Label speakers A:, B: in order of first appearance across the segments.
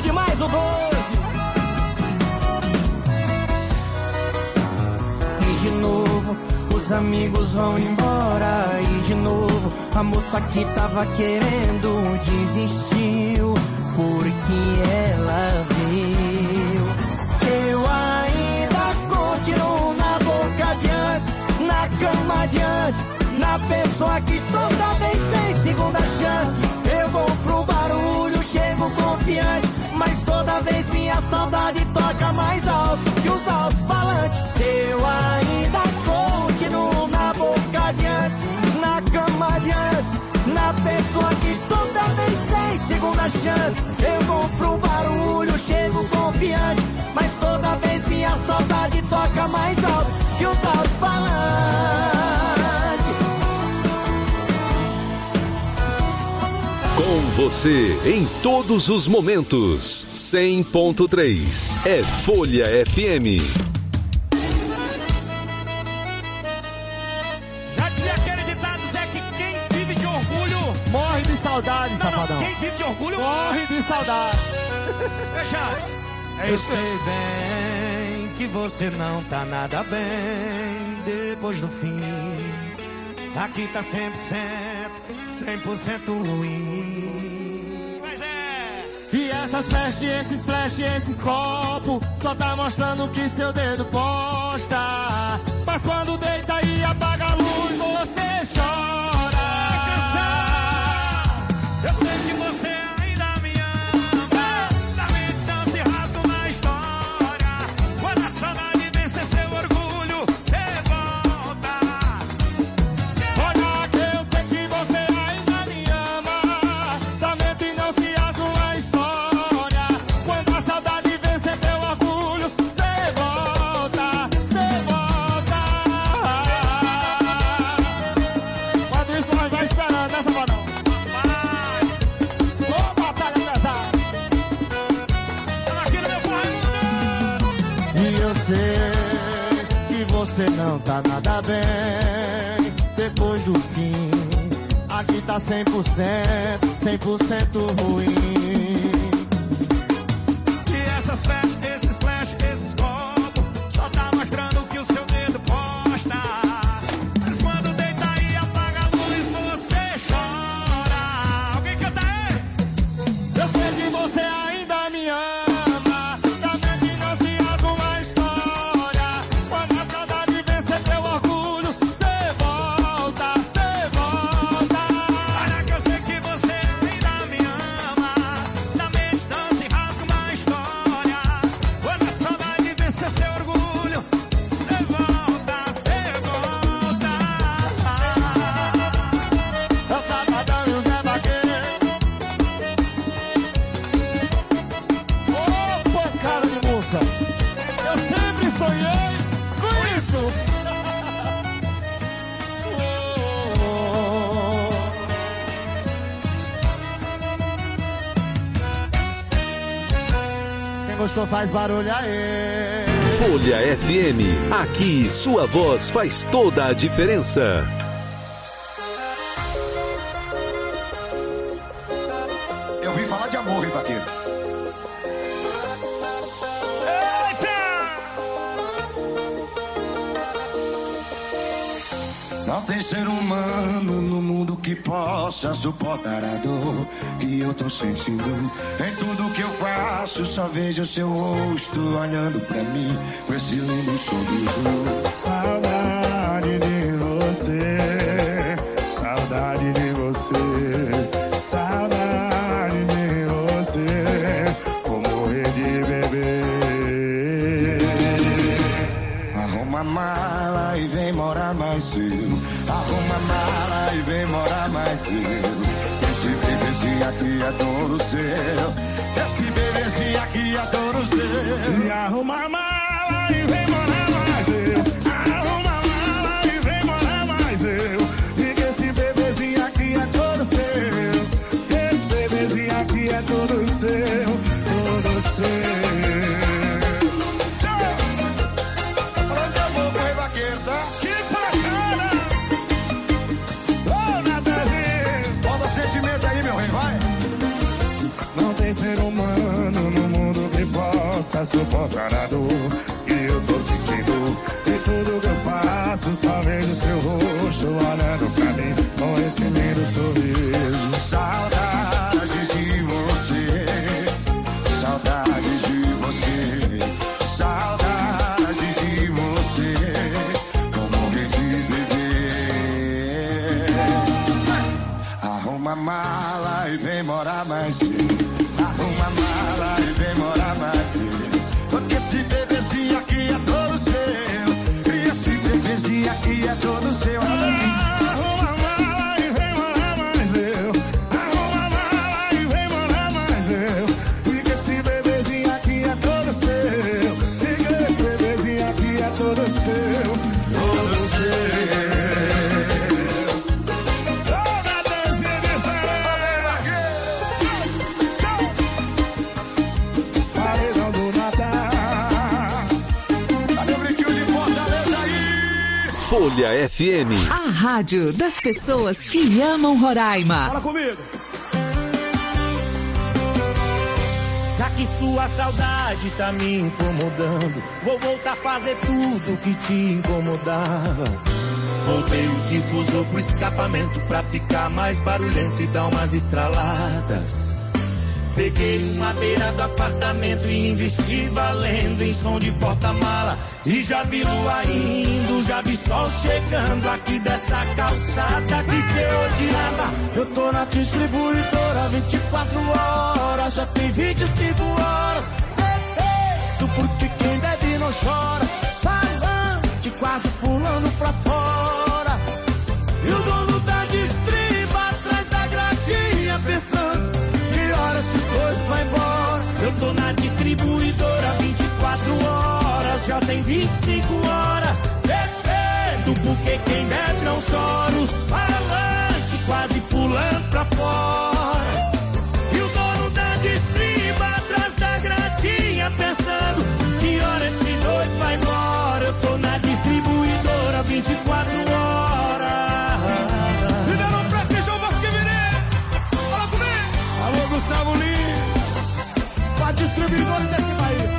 A: Sobe mais o 12. E de novo os amigos vão embora. E de novo a moça que tava querendo desistiu, porque ela viu. Eu ainda continuo na boca de antes, na cama de antes, na pessoa que toda vez tem segunda chance. Eu vou pro barulho, chego confiante, mas toda vez minha saudade toca mais alto que os alto-falantes. Eu ainda continuo na boca de antes, na cama de antes, na pessoa que toda vez tem segunda chance. Eu vou pro barulho, chego confiante, mas toda vez minha saudade toca mais alto que os alto-falantes.
B: Com você em todos os momentos. 100.3 é Folha FM.
C: Já dizia aquele ditado, Zé, que quem vive de orgulho
D: morre de saudade, safadão.
C: Quem vive de orgulho
D: morre de saudade.
C: Deixa.
A: Eu sei bem que você não tá nada bem depois do fim. Aqui tá 100%, 100% ruim.
C: Mas é.
D: E essas festas, esses flash, esses copos só tá mostrando o que seu dedo posta. Mas quando deita e apaga a luz, você chora.
C: Eu sei que você ainda me ama. Da minha distância rasga uma história. Quando a saudade vencer seu orgulho, você volta.
D: Olha que eu sei que você ainda me ama. Lamento e não se rasga uma história. Quando a saudade vencer teu orgulho, você volta, você volta. Enquanto isso nós vai esperando, né, safadão? Ô, batalha pesada.
C: Aqui no meu Raimundo.
D: E eu sei que você não tá nada bem depois do fim. Aqui tá 100%, 100% ruim.
C: E essas festas, esses flash, esses copos só tá mostrando o que o seu dedo posta. Mas quando deita e apaga a luz, você chora. Alguém canta aí?
D: Eu sei que você ainda me ama. Também que não se rasga uma história. Quando a saudade vencer teu orgulho, você volta, você volta.
C: Olha que eu sei que você ainda me ama. Da mente não se rasga uma história. Quando a saudade vencer seu orgulho, você volta, você volta.
D: É o Safadão e o Zé Vaqueiro. Ô, pancada de música. Eu sempre sonhei com isso. Quem gostou faz barulho aí.
B: Folha FM. Aqui sua voz faz toda a diferença.
E: Eu vim falar de amor, hein, vaqueiro? Não tem ser humano no mundo que possa suportar a dor que eu tô sentindo. Em tudo que eu faço, só vejo seu rosto olhando pra mim com esse lindo sorriso.
F: Saudade de você, saudade de você, saudade de você, vou morrer de beber.
E: Arruma a mala e vem morar mais eu. Arruma a mala e vem morar mais eu. Esse bebezinho aqui é todo seu. Esse bebezinho aqui é todo seu.
F: E arruma a mala e vem morar mais eu. Arruma a mala e vem morar mais eu. E que esse bebezinho aqui é todo seu. Esse bebezinho aqui é todo seu, todo seu. tem ser humano no mundo que possa suportar a dor que eu tô sentindo. E tudo que eu faço só vejo seu rosto olhando pra mim com esse lindo sorriso.
E: Saudades de você, saudades de você, saudades de você, como morrer de beber. Arruma a mala e vem morar mais cedo. Arruma a mala e vem morar mais cedo. Porque esse bebezinho aqui é todo seu. E esse bebezinho aqui é todo seu.
F: Arruma a mala e vem morar mais eu. Arruma a mala e vem morar mais eu. Porque esse bebezinho aqui é todo seu. Porque esse bebezinho aqui é todo seu. Todo seu.
B: Folha FM.
G: A rádio das pessoas que amam Roraima.
C: Fala comigo. Já que sua saudade tá me incomodando, vou voltar a fazer tudo que te incomodava. Voltei o difusor pro escapamento pra ficar mais barulhento e dar umas estraladas. Peguei uma beira do apartamento e investi valendo em som de porta-mala. E já vi lua indo, já vi sol chegando aqui dessa calçada que cê odiava.
A: Eu tô na distribuidora 24 horas, já tem 25 horas. Do porque quem bebe não chora, falante quase pulando pra fora. E o dono da distriba atrás da gradinha pensando que hora esses dois vai embora.
C: Eu tô na distribuidora 24 horas, já tem 25 horas. Bebendo porque quem bebe não chora, os falantes quase pulando pra fora. E o dono da distriba atrás da gradinha pensando que hora esse doido vai embora. Eu tô na distribuidora 24 horas.
A: Ribeirão Preto e João Vasquevirê, fala comigo. Alô Gustavo Lima, pra distribuidora desse país.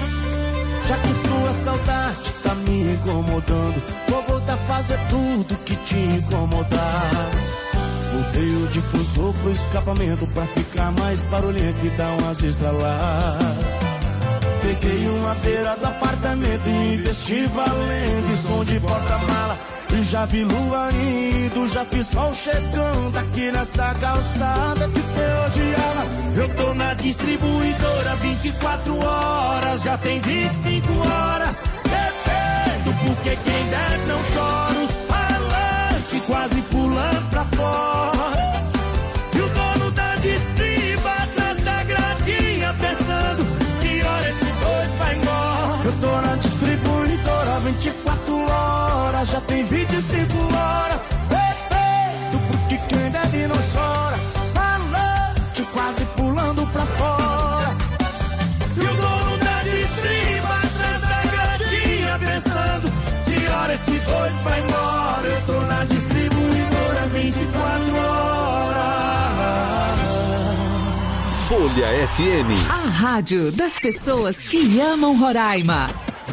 A: Já que sua saudade tá me incomodando, vou voltar a fazer tudo que te incomodar. Botei o difusor pro escapamento pra ficar mais barulhento e dar umas estraladas. Peguei uma beira do apartamento e investi valendo em som de porta-mala. E já vi lua indo, já vi sol chegando aqui nessa calçada que cê odiava.
C: Eu tô na distribuidora 24 horas, já tem 25 horas. Bebendo porque quem bebe não chora, os falantes quase pulando pra fora. E o dono da distriba atrás da gradinha pensando que hora esse doido vai embora.
A: Eu tô na distribuidora 24 horas, já tem 25 horas. Bebendo porque quem bebe não chora, os falantes quase pulando pra fora.
C: E o dono da distriba atrás da gradinha pensando que hora esse doido vai embora. Eu tô na distribuidora 24 horas.
B: Folha FM.
G: A rádio das pessoas que amam Roraima.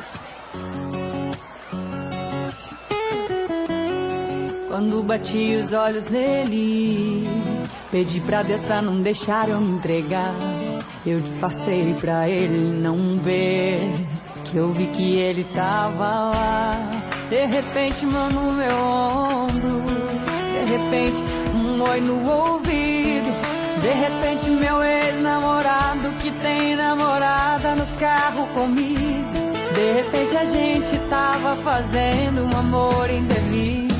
H: Quando bati os olhos nele, pedi pra Deus pra não deixar eu me entregar. Eu disfarcei pra ele não ver que eu vi que ele tava lá. De repente, mão no meu ombro, de repente, um oi no ouvido. De repente, meu ex-namorado que tem namorada no carro comigo. De repente, a gente tava fazendo um amor indevido.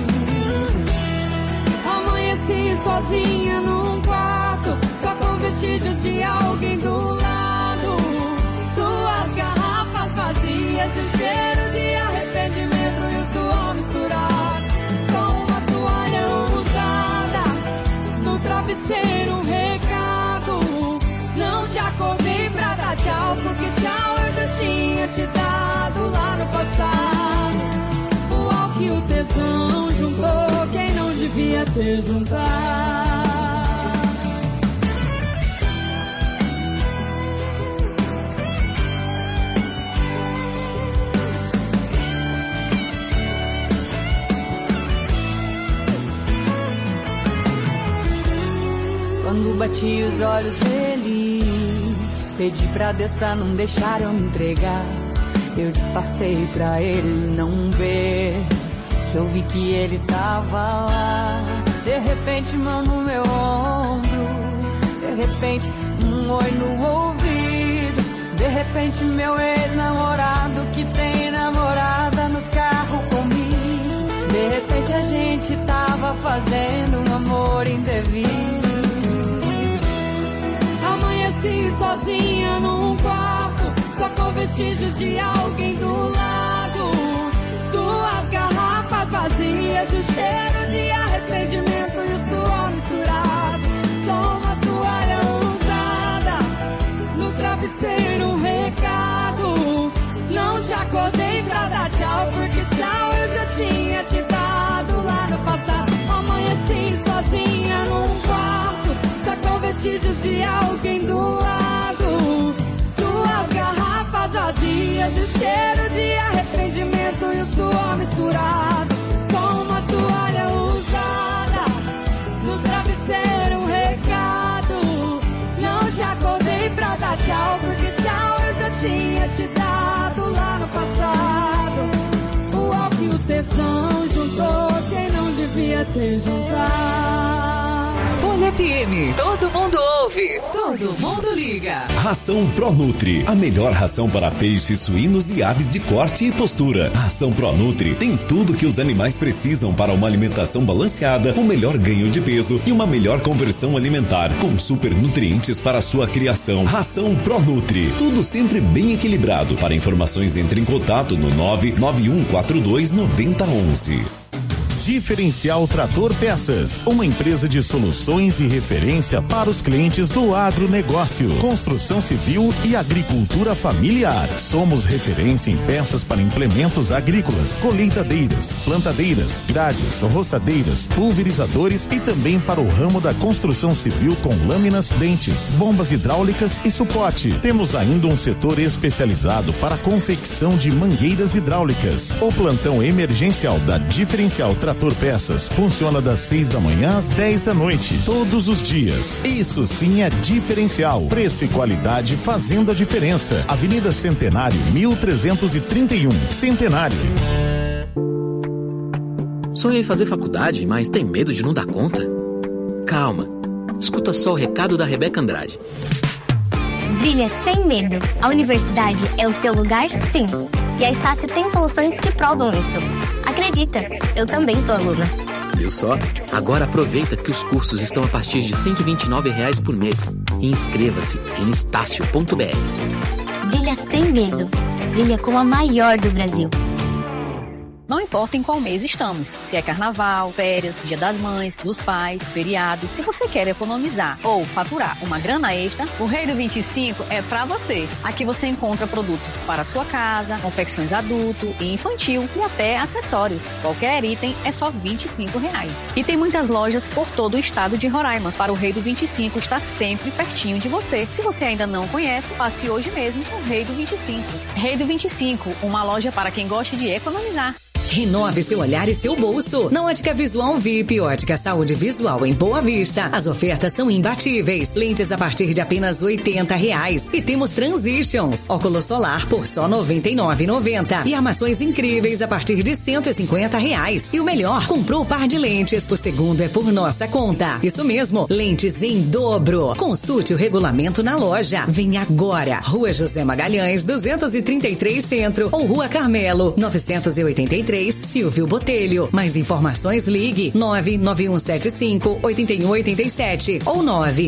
H: Amanheci sozinha num quarto, só com vestígios de alguém do lado. Duas garrafas vazias e o cheiro de arrependimento e o suor misturado. Só uma toalha usada no travesseiro, um recado. Não te acordei pra dar tchau, porque tchau eu já tinha te dado lá no passado. O álcool e o tesão juntou quem não devia ter juntado. bati os olhos nele, pedi pra Deus pra não deixar eu me entregar. Eu disfarcei pra ele não ver, que eu vi que ele tava lá. De repente, mão no meu ombro, de repente, um oi no ouvido. De repente, meu ex-namorado que tem namorada no carro comigo. De repente, a gente tava fazendo um amor indevido. Amanheci sozinha num quarto, só com vestígios de alguém do lado. Duas garrafas vazias, o cheiro de arrependimento e o suor misturado. Só uma toalha usada, no travesseiro um recado. Não te acordei pra dar tchau, porque tchau eu já tinha te dado lá no passado. Amanheci sozinha num quarto, só com vestígios de alguém do lado. Duas garrafas vazias, o cheiro de arrependimento e o suor misturado. Só uma toalha usada, no travesseiro um recado. Não te acordei pra dar tchau, porque tchau eu já tinha te dado lá no passado. O álcool e o tesão juntou quem não devia ter juntado.
G: Folha FM, todo mundo ouve, todo mundo liga.
B: Ração ProNutri, a melhor ração para peixes, suínos e aves de corte e postura. A ração ProNutri tem tudo que os animais precisam para uma alimentação balanceada, um melhor ganho de peso e uma melhor conversão alimentar, com super nutrientes para a sua criação. Ração ProNutri, tudo sempre bem equilibrado. Para informações, entre em contato no 99142 9011.
I: Diferencial Trator Peças, uma empresa de soluções e referência para os clientes do agronegócio, construção civil e agricultura familiar. Somos referência em peças para implementos agrícolas, colheitadeiras, plantadeiras, grades, roçadeiras, pulverizadores e também para o ramo da construção civil com lâminas, dentes, bombas hidráulicas e suporte. Temos ainda um setor especializado para a confecção de mangueiras hidráulicas. O plantão emergencial da Diferencial Trator Peças funciona das 6 da manhã às 10 da noite, todos os dias. Isso sim é diferencial. Preço e qualidade fazendo a diferença. Avenida Centenário, 1331, Centenário.
J: Sonhei em fazer faculdade, mas tem medo de não dar conta? Calma. Escuta só o recado da Rebeca Andrade.
K: Brilha sem medo. A universidade é o seu lugar, sim. E a Estácio tem soluções que provam isso. Acredita, eu também sou aluna.
J: Viu só? Agora aproveita que os cursos estão a partir de R$ 129 por mês. E inscreva-se em estácio.br.
K: Brilha sem medo. Brilha como a maior do Brasil.
L: Não importa em qual mês estamos, se é carnaval, férias, dia das mães, dos pais, feriado. Se você quer economizar ou faturar uma grana extra, o Rei do 25 é pra você. Aqui você encontra produtos para sua casa, confecções adulto e infantil e até acessórios. Qualquer item é só R$ 25. E tem muitas lojas por todo o estado de Roraima. Para o Rei do 25 estar sempre pertinho de você. Se você ainda não conhece, passe hoje mesmo no Rei do 25. Rei do 25, uma loja para quem gosta de economizar.
G: Renove seu olhar e seu bolso. Na Ótica Visual VIP, Ótica Saúde Visual em Boa Vista. As ofertas são imbatíveis. Lentes a partir de apenas R$ 80. E temos Transitions. Óculos solar por só R$ 99,90. E armações incríveis a partir de R$ 150. E o melhor, comprou o par de lentes. O segundo é por nossa conta. Isso mesmo, lentes em dobro. Consulte o regulamento na loja. Vem agora. Rua José Magalhães, 233 Centro. Ou Rua Carmelo, 983. Silvio Botelho. Mais informações, ligue 99175-8187 ou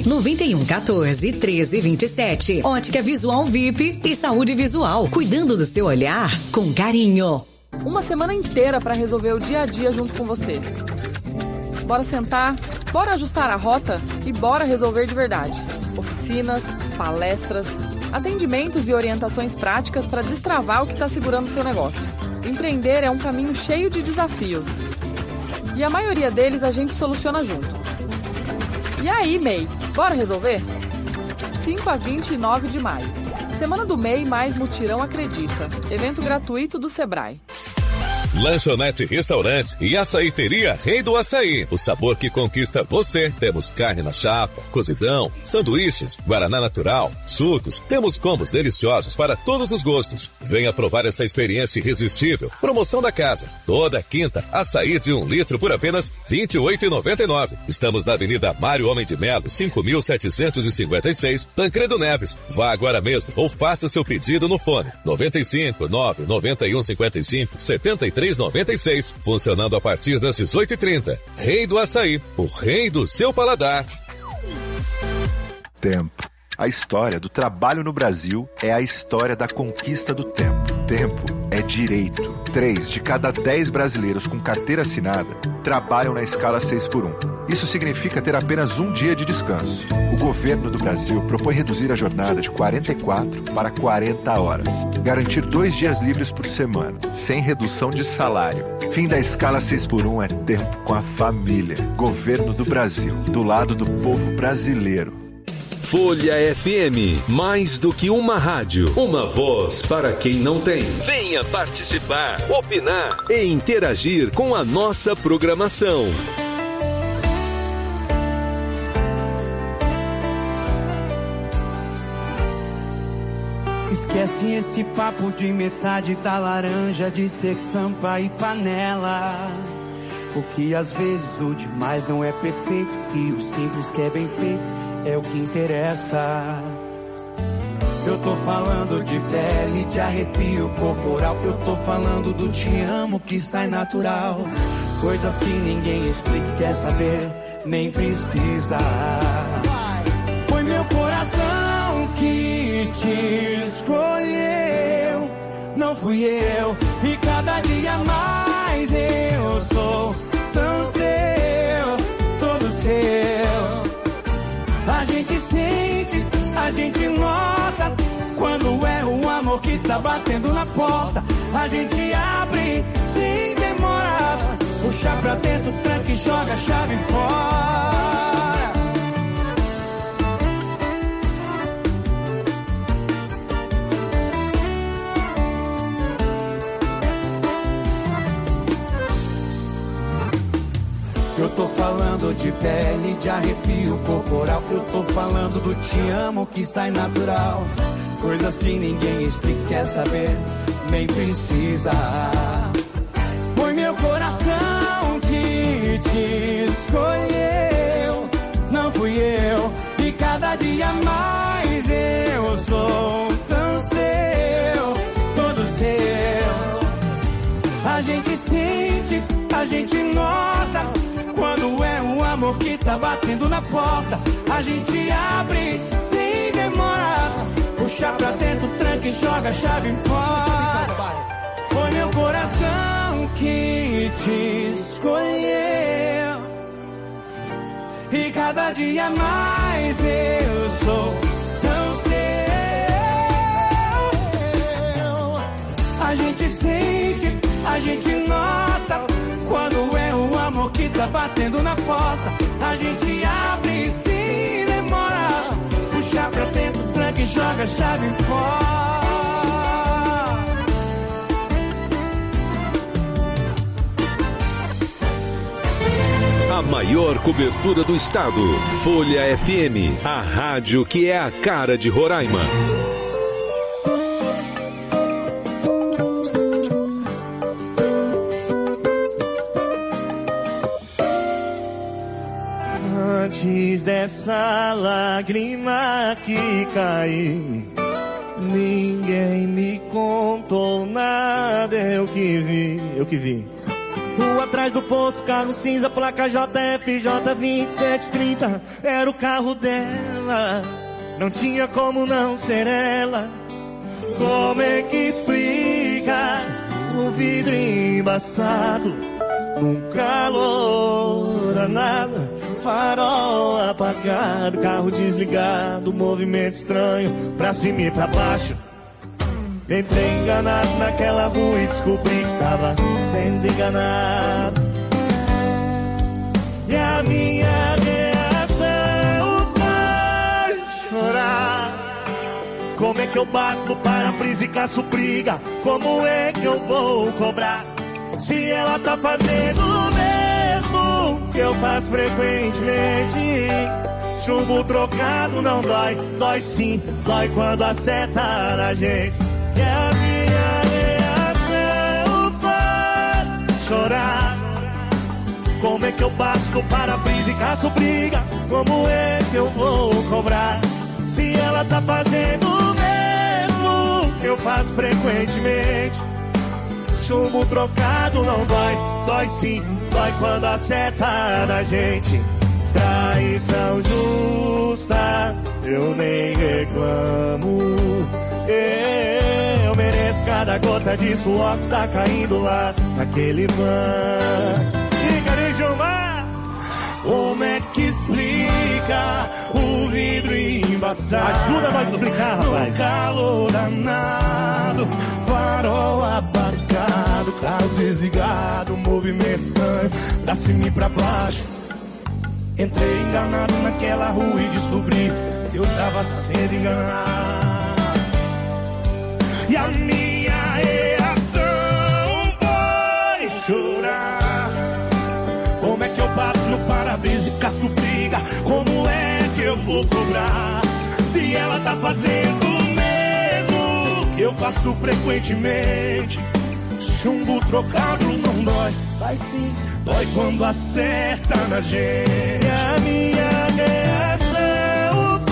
G: 99114-1327. Ótica Visual VIP e Saúde Visual, cuidando do seu olhar com carinho.
M: Uma semana inteira para resolver o dia a dia junto com você. Bora sentar, bora ajustar a rota e bora resolver de verdade. Oficinas, palestras, atendimentos e orientações práticas para destravar o que está segurando o seu negócio. Empreender é um caminho cheio de desafios. E a maioria deles a gente soluciona junto. E aí, MEI, bora resolver? 5 a 29 de maio. Semana do MEI mais Mutirão Acredita. Evento gratuito do Sebrae.
N: Lanchonete Restaurante e Açaiteria Rei do Açaí. O sabor que conquista você. Temos carne na chapa, cozidão, sanduíches, guaraná natural, sucos. Temos combos deliciosos para todos os gostos. Venha provar essa experiência irresistível. Promoção da casa. Toda quinta, açaí de 1 litro por apenas R$ 28,99. Estamos na Avenida Mário Homem de Melo, 5.756, Tancredo Neves. Vá agora mesmo ou faça seu pedido no fone 95 9 91 55 73 96. Funcionando a partir das 18h30. Rei do Açaí, o rei do seu paladar.
O: Tempo. A história do trabalho no Brasil é a história da conquista do tempo. Tempo é direito. 3 de cada 10 brasileiros com carteira assinada trabalham na escala 6x1. Isso significa ter apenas um dia de descanso. O governo do Brasil propõe reduzir a jornada de 44 para 40 horas. Garantir 2 dias livres por semana, sem redução de salário. Fim da escala 6x1 é tempo com a família. Governo do Brasil, do lado do povo brasileiro.
P: Folha FM, mais do que uma rádio, uma voz para quem não tem. Venha participar, opinar e interagir com a nossa programação.
A: Esquece esse papo de metade da laranja, de ser tampa e panela. Porque às vezes o demais não é perfeito, e o simples que é bem feito é o que interessa. Eu tô falando de pele, de arrepio corporal. Eu tô falando do te amo que sai natural. Coisas que ninguém explica e quer saber, nem precisa. Foi meu coração que te escolheu, não fui eu. E cada dia mais eu sou tão seu, todo seu. A gente sente, a gente nota, quando é o amor que tá batendo na porta. A gente abre sem demora, puxa pra dentro, tranca e joga a chave fora. Eu tô falando de pele, de arrepio corporal. Eu tô falando do te amo que sai natural. Coisas que ninguém explica, quer saber, nem precisa. Foi meu coração que te escolheu, não fui eu. E cada dia mais eu sou tão seu, todo seu. A gente sente, a gente nota, quando é um amor que tá batendo na porta. A gente abre sem demora, puxa pra dentro, tranca e joga a chave fora. Foi meu coração que te escolheu, e cada dia mais eu sou tão seu. A gente sente, a gente nota, quando é o amor que tá batendo na porta. A gente abre sem demora, puxa pra dentro, tranca e joga a chave fora.
P: A maior cobertura do estado. Folha FM, a rádio que é a cara de Roraima.
D: Antes dessa lágrima que caiu, ninguém me contou nada. Eu que vi. Rua atrás do posto, carro cinza, placa JFJ 2730. Era o carro dela, não tinha como não ser ela. Como é que explica o vidro embaçado, num calor danado, farol apagado, carro desligado, movimento estranho, pra cima e pra baixo. Entrei enganado naquela rua e descobri que tava sendo enganado. E a minha reação foi chorar. Como é que eu bato no para-brisa e caço briga? Como é que eu vou cobrar?
C: Se ela tá fazendo o mesmo que eu faço frequentemente. Chumbo trocado não dói, dói sim, dói quando acerta na gente. E a minha reação faz chorar. Como é que eu bato no para-brisa e caço briga? Como é que eu vou cobrar? Se ela tá fazendo o mesmo que eu faço frequentemente. Chumbo trocado não dói, dói sim, dói quando acerta na gente. Traição justa, eu nem reclamo. Eu mereço cada gota de suor que tá caindo lá naquele banco. Gilmar, como é que explica o vidro embaçado? Ajuda nós a explicar, rapaz. No calor danado, farol apagado, carro desligado, movimento estranho, pra cima e pra baixo. Entrei enganado naquela rua e descobri que eu tava sendo enganado. E a minha reação foi chorar. Como é que eu bato no para-brisa e caço briga? Como é que eu vou cobrar? Se ela tá fazendo o mesmo que eu faço frequentemente. Chumbo trocado não dói, vai sim, dói quando acerta na gente. E a minha reação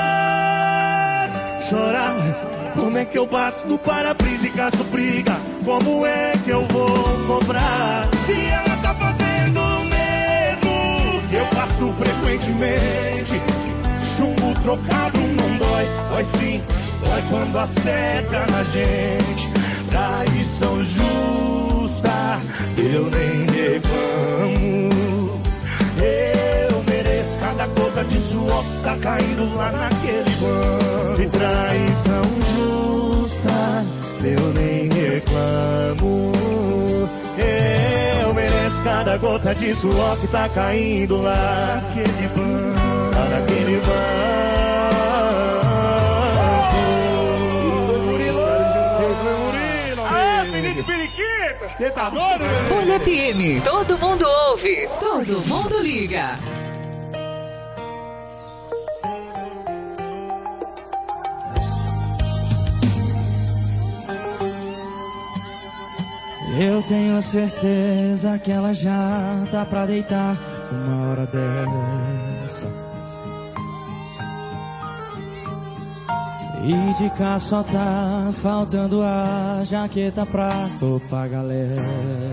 C: vai chorar. Como é que eu bato no para-brisa e caço briga? Como é que eu vou cobrar? Se ela tá fazendo o mesmo que eu faço frequentemente. Chumbo trocado não dói, dói sim, dói quando acerta na gente. Traição justa, eu nem reclamo. Eu mereço cada gota de suor que tá caindo lá naquele banco. E traição justa, eu nem reclamo. Eu mereço cada gota de suor que tá caindo lá naquele banco. Lá naquele banco.
G: Você tá doido? Folha FM, todo mundo ouve, todo mundo liga.
A: Eu tenho certeza que ela já tá pra deitar uma hora dessa. E de cá só tá faltando a jaqueta pra topar a galera.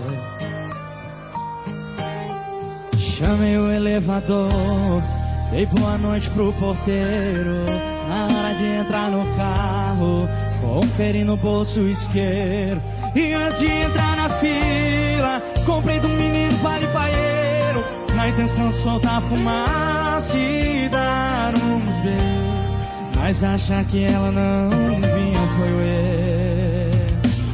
A: Chamei o elevador, dei boa noite pro porteiro. Na hora de entrar no carro, conferi no bolso isqueiro. E antes de entrar na fila, comprei do menino paieiro, na intenção de soltar fumaça e dar uns beijos. Mas achar que ela não vinha foi o erro.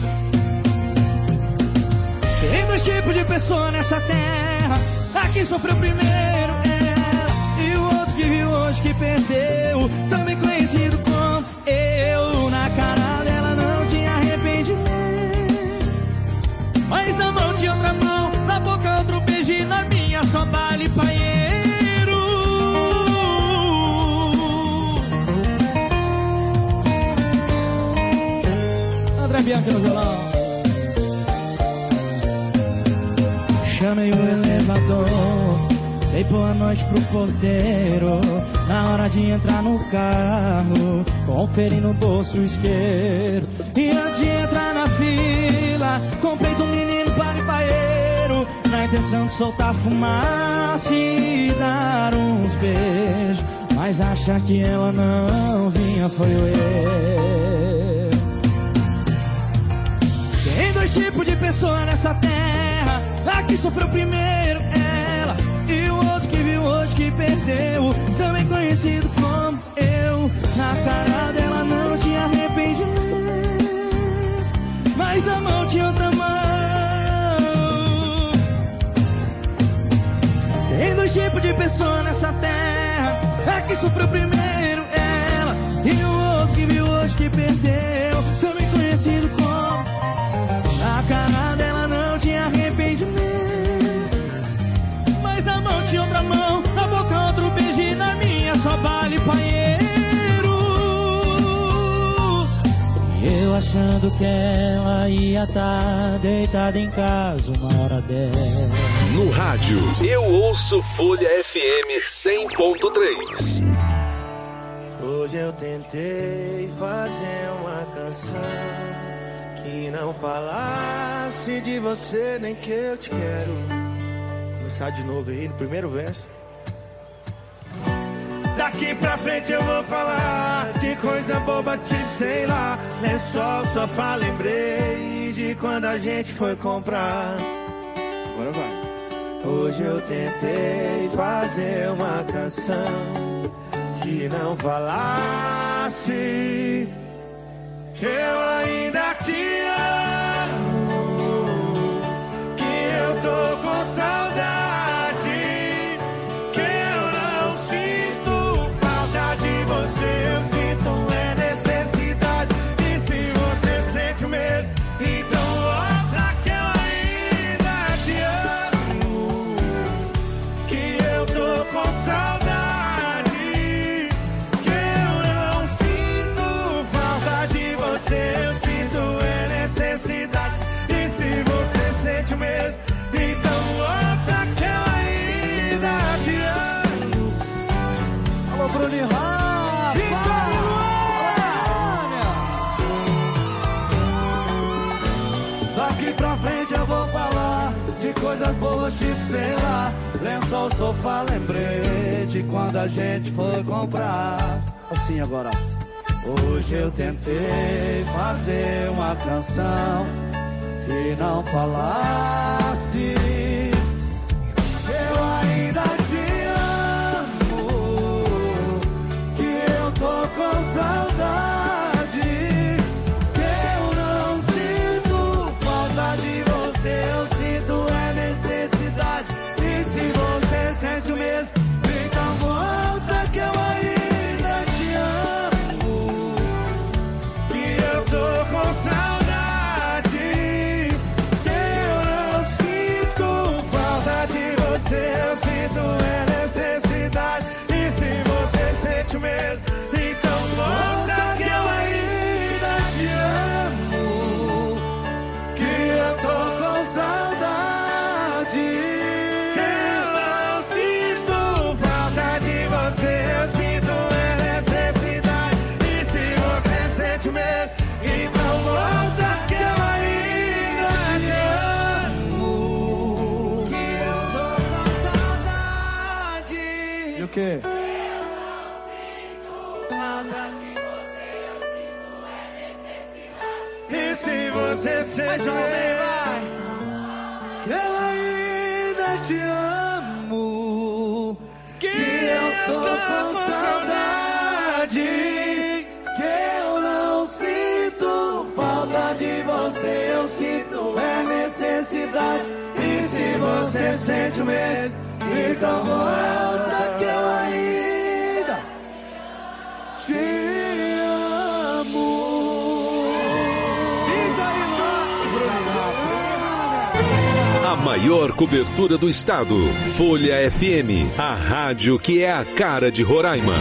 A: Tem dois tipos de pessoa nessa terra. A que sofreu primeiro, ela, e o outro que viu hoje que perdeu, também conhecido como eu. Na cara dela não tinha arrependimento, mas na mão tinha outra mão, na boca outro beijo e na minha só vale paieiro. Bianca no violão. Chamei o elevador, dei boa noite pro porteiro. Na hora de entrar no carro, conferi no bolso o isqueiro. E antes de entrar na fila, comprei do menino paieiro, na intenção de soltar fumaça e dar uns beijos. Mas achar que ela não vinha foi o erro. Tem dois tipos de pessoa nessa terra. A que sofreu primeiro, ela, e o outro que viu hoje que perdeu, também conhecido como eu. Na cara dela não tinha arrependimento, mas na mão tinha outra mão. Tem dois tipos de pessoa nessa terra. A que sofreu primeiro, ela, e o outro que viu hoje que perdeu, também conhecido como. Na cara dela não tinha arrependimento,
Q: achando que ela ia estar deitada em casa uma hora dessa.
P: No rádio, eu ouço Folha FM 100.3.
A: Hoje eu tentei fazer uma canção que não falasse de você, nem que eu te quero. Vou começar de novo aí no primeiro verso. Daqui pra frente eu vou falar de coisa boba, tipo, sei lá, lençol, sofá, lembrei de quando a gente foi comprar. Agora vai. Hoje eu tentei fazer uma canção que não falasse eu ainda te amo, que eu tô com saudade, que eu não sinto falta de você, eu sinto é necessidade. E se você sente o mesmo, então volta que eu ainda te amo, que eu tô com saudade. Eu sinto é necessidade. E se você sente o mesmo, então volta que eu ainda te amo. Alô, Bruno e Rafa. Daqui pra frente eu vou falar de coisas boas, tipo, sei lá, lençol, sofá, lembrei de quando a gente foi comprar. Assim agora. Hoje eu tentei fazer uma canção que não falasse eu ainda te amo, que eu tô com saudade, que eu não sinto falta de você, eu sinto é necessidade. E se você sente o mesmo, então volta que eu ainda te amo. Tô com saudade, que eu não sinto falta de você, eu sinto é necessidade. E se você sente o mesmo, então volta que eu ainda te amo, que eu tô com saudade, que eu não sinto falta de você, eu sinto é necessidade. E se você sente o mesmo, então volta que eu ainda te amo, que eu tô com saudade. E o quê? Eu não sinto falta de você, eu sinto é necessidade. E se você sente o mesmo, que eu ainda te amo, que eu tô com saudade, que eu não sinto falta de você, eu sinto é necessidade. E se você sente o mesmo, então volta que eu ainda te amo.
P: A maior cobertura do estado. Folha FM, a rádio que é a cara de Roraima.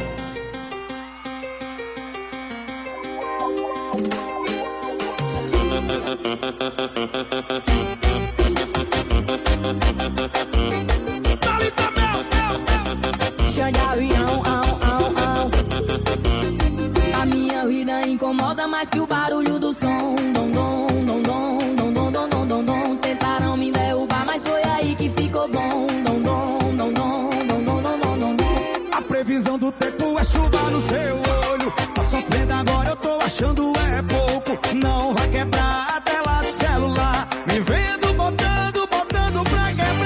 R: A minha vida incomoda mais que o barulho do som. Dom, dom, dom, dom, dom, dom, dom, dom, dom, dom. Tentaram me derrubar, mas foi aí que ficou bom. Dom, dom, dom, dom, dom, dom, dom, dom, dom.
C: A previsão do tempo é chuva no seu olho. Tá sofrendo agora, eu tô achando é pouco. Não vai quebrar a tela do celular. Me vendo botando pra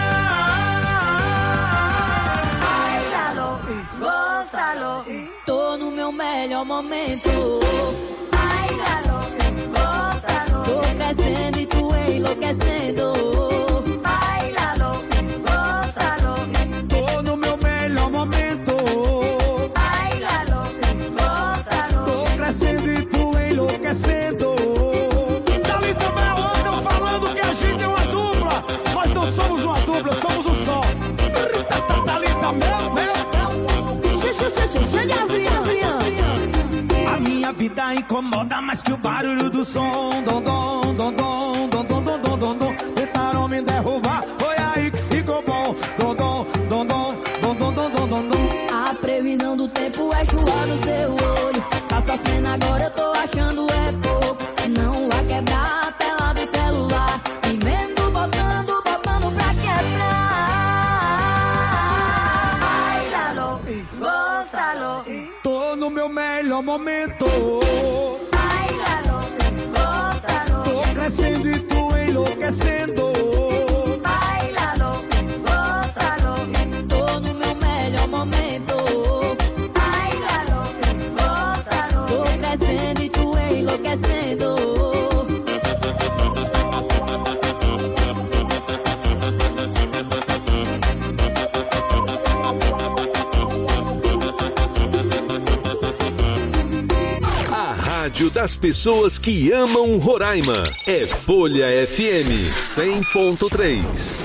C: quebrar.
R: Ai, Lalo, gózalo. Tô no meu melhor momento. Ai, Lalo, gózalo. Tô crescendo e tu enlouquecendo. Ai, Lalo, gózalo.
C: Tô no meu melhor momento.
R: Ai, Lalo, gózalo.
C: Tô crescendo e tu enlouquecendo. Dali também andam falando que a gente é uma dupla. Nós não somos uma dupla, somos um só. Dali também,
R: Chega,
C: a minha vida
A: vida incomoda mais que o barulho do som. Dom, dom, dom, dom, dom, dom, dom, dom, dom, dom. Tentaram me derrubar, foi aí que ficou bom. Dom, dom, dom, dom, dom, dom, dom, dom, dom, dom.
R: A previsão do tempo é chuva no seu olho. Tá sofrendo agora, eu tô achando é pouco. Não vai quebrar a tela do celular. E vendo, botando pra quebrar. Bailalo, gózalo.
A: Tô no meu melhor momento.
R: Bailalo, gózalo.
A: Tô crescendo e tu enlouquecendo.
R: Bailalo, gózalo. Tô no meu melhor momento. Bailalo, gózalo. Tô crescendo e tu enlouquecendo.
P: Rádio das pessoas que amam Roraima. É Folha FM 100.3.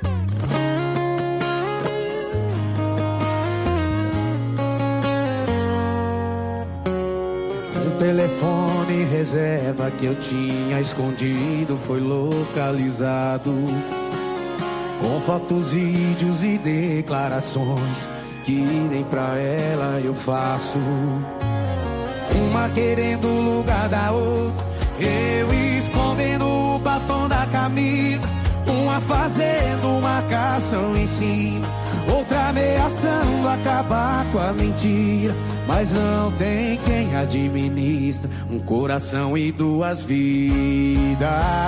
A: Um telefone reserva que eu tinha escondido foi localizado, com fotos, vídeos e declarações que nem pra ela eu faço. Uma querendo o lugar da outra, eu escondendo o batom da camisa. Uma fazendo marcação em cima, outra ameaçando acabar com a mentira. Mas não tem quem administra um coração e duas vidas.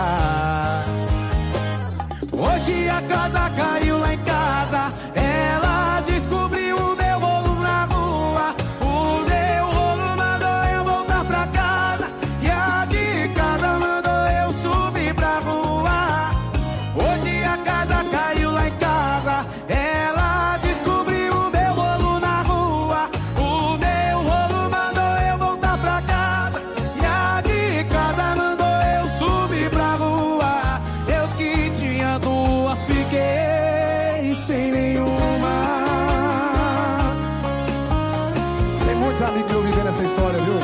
A: Hoje a casa caiu lá em casa, ela descobriu o meu rolo na rua. O meu rolo mandou eu voltar pra casa, e a de casa mandou eu subir pra rua. Hoje a casa caiu lá em casa, ela descobriu o meu rolo na rua. O meu rolo mandou eu voltar pra casa, e a de casa mandou eu subir pra rua. Eu que tinha duas, fiquei sem nenhuma. Tem muitos amigos que eu vivendo essa história, viu?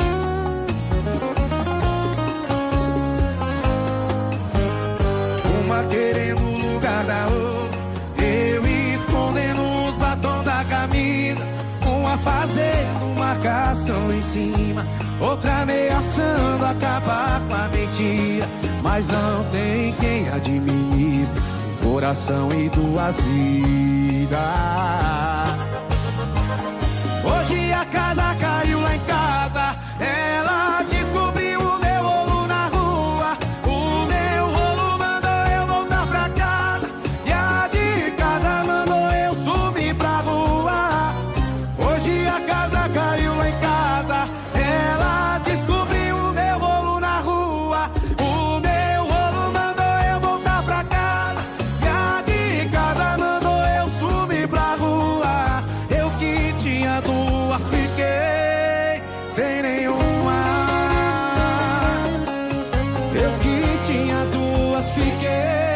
A: Uma querendo o lugar da outra, eu escondendo os batons da camisa. Uma fazendo marcação em cima, outra ameaçando acabar com a mentira. Mas não tem quem administra um coração e duas vidas. Hoje a casa caiu lá em casa, ela descobriu o meu rolo na rua. O meu rolo mandou eu voltar pra casa, e a de casa mandou eu subir pra rua. Hoje a casa caiu lá em casa, ela descobriu o meu rolo na rua. O meu rolo mandou eu voltar pra casa, e a de casa mandou eu subir pra rua. Eu que tinha duas, fiquei sem nenhuma. Eu que tinha duas, fiquei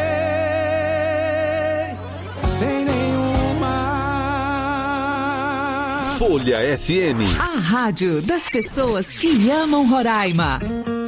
A: sem nenhuma.
P: Folha FM.
G: A rádio das pessoas que amam Roraima.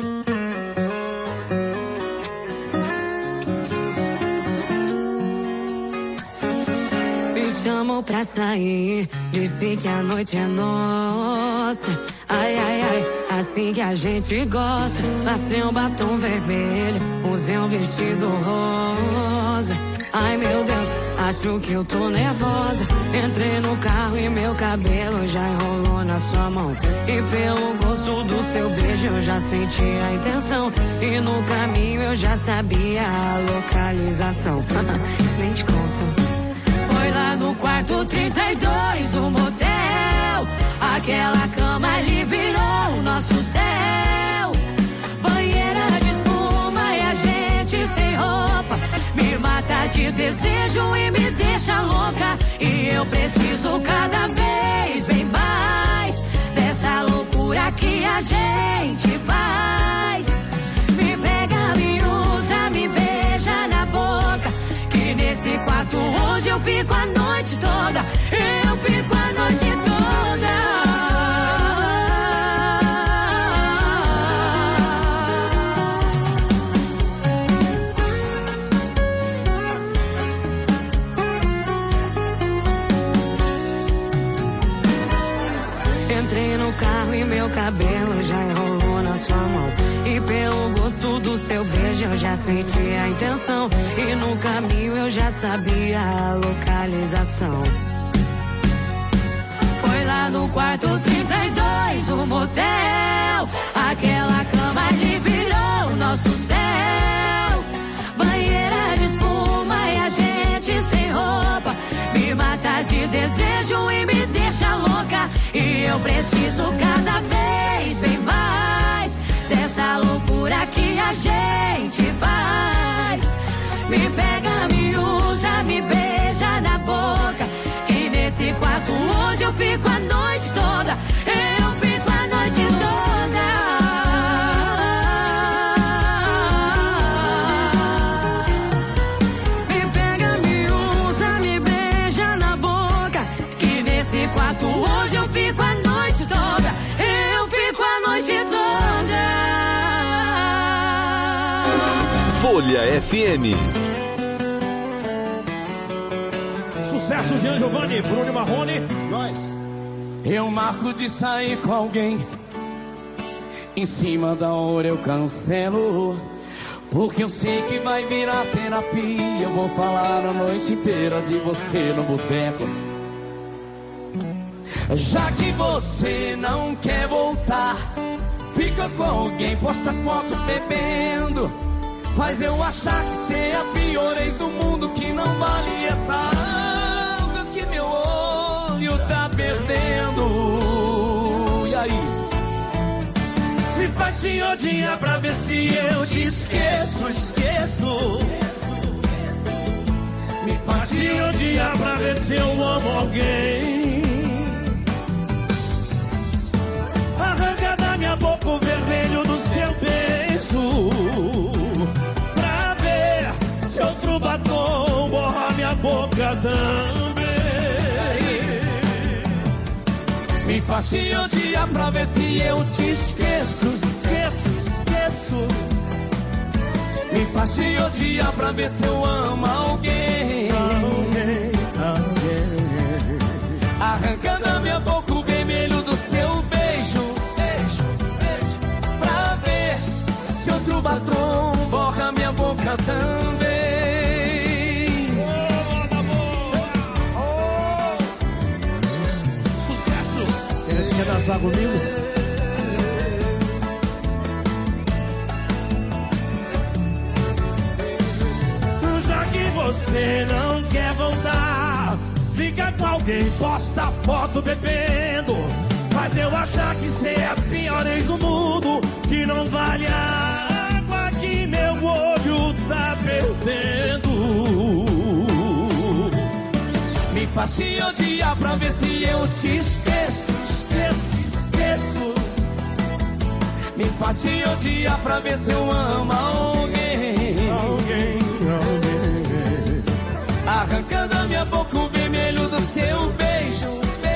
R: Me chamou pra sair, disse que a noite é nossa. Ai, ai, ai, assim que a gente gosta. Passei um batom vermelho, usei um vestido rosa. Ai, meu Deus, acho que eu tô nervosa. Entrei no carro e meu cabelo já enrolou na sua mão. E pelo gosto do seu beijo eu já senti a intenção. E no caminho eu já sabia a localização. Nem te conto. Foi lá no quarto 32, um motel. Aquela cama ali virou o nosso céu. Banheira de espuma e a gente sem roupa. Me mata de desejo e me deixa louca. E eu preciso cada vez bem mais dessa loucura que a gente faz. Me pega, me usa, me beija na boca. Que nesse quarto hoje eu fico a noite toda. Eu fico a noite toda. senti a intenção. E no caminho eu já sabia a localização. Foi lá no quarto 32, o motel. Aquela cama ali virou nosso céu. Banheira de espuma e a gente sem roupa. Me mata de desejo e me deixa louca. E eu preciso cada vez bem mais dessa loucura que a gente faz. Me pega, me usa, me beija na boca. Que nesse quarto hoje eu fico a noite toda. Eu fico a noite toda. Me pega, me usa, me beija na boca. Que nesse quarto hoje eu fico a noite toda. Eu fico a noite toda.
P: Folha FM.
S: Sucesso, Jean Giovanni, Bruno Marrone, nós.
A: Eu marco de sair com alguém. Em cima da hora eu cancelo. Porque eu sei que vai virar terapia. Eu vou falar a noite inteira de você no boteco. Já que você não quer voltar, fica com alguém, posta foto bebendo. Faz eu achar que cê é a pior ex do mundo, que não vale essa água que meu olho tá perdendo. E aí? Me faz te odiar pra ver se eu te esqueço. Me faz te odiar pra ver se eu amo alguém. Arranca da minha boca o vermelho do seu beijo. Pra ver se outro batom borra minha boca também. Me faz te odiar pra ver se eu te esqueço. Me faz te odiar pra ver se eu amo alguém. Arranca da minha boca o vermelho do seu beijo. Pra ver se outro batom borra minha boca também. Sucesso!
S: Quer dançar comigo? Já que você não quer voltar, fica com alguém, posta foto bebendo. Faz eu achar que cê é a pior ex do mundo, que não vale a água que meu olho tá perdendo.
A: Me faz te odiar pra ver se eu te esqueço. Me faz te odiar pra ver se eu amo alguém. Arranca da minha boca o vermelho do seu beijo.